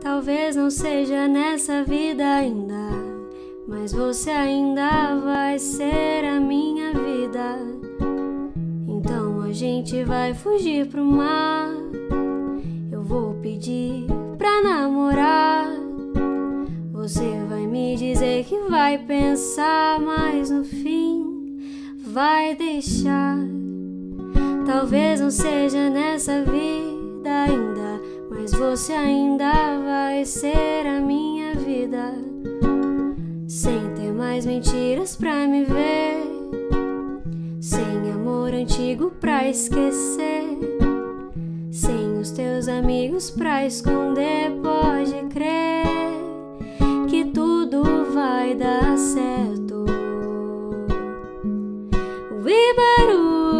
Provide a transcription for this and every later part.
Talvez não seja nessa vida ainda, mas você ainda vai ser a minha vida. Então a gente vai fugir pro mar. Eu vou pedir pra namorar. Você vai me dizer que vai pensar, mas no fim vai deixar. Talvez não seja nessa vida ainda, mas você ainda vai ser a minha vida. Sem ter mais mentiras pra me ver, sem amor antigo pra esquecer, sem os teus amigos pra esconder. Pode crer que tudo vai dar certo. Wibaru,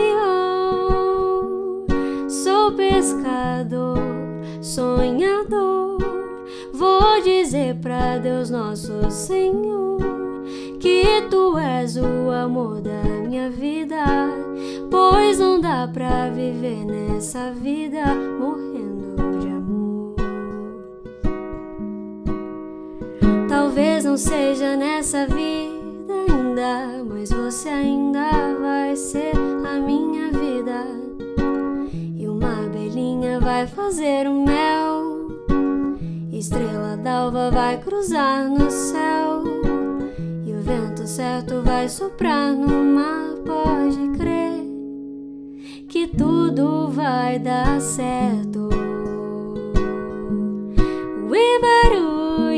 sou pescador, sonhador. Vou dizer pra Deus nosso Senhor que tu és o amor da minha vida, pois não dá pra viver nessa vida morrendo de amor. Talvez não seja nessa vida ainda, mas você ainda vai ser a minha vida. E uma abelhinha vai fazer o mel, estrela d'alva vai cruzar no céu, e o vento certo vai soprar no mar. Pode crer que tudo vai dar certo. Wibaru,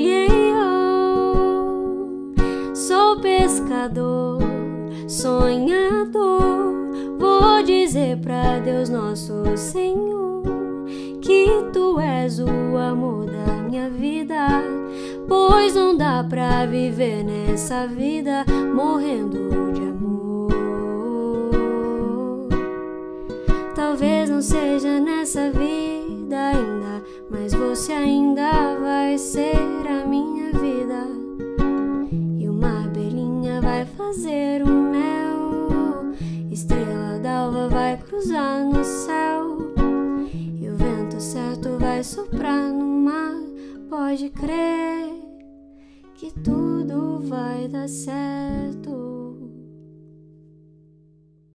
sou pescador, sonhador. Vou dizer pra Deus nosso Senhor que tu és o amor da minha vida, pois não dá pra viver nessa vida morrendo de amor. Talvez não seja nessa vida ainda, mas você ainda vai ser a minha vida. E uma abelhinha vai fazer o mel, estrela d'alva vai cruzar no céu, e o vento certo vai soprar no mar. Pode crer que tudo vai dar certo.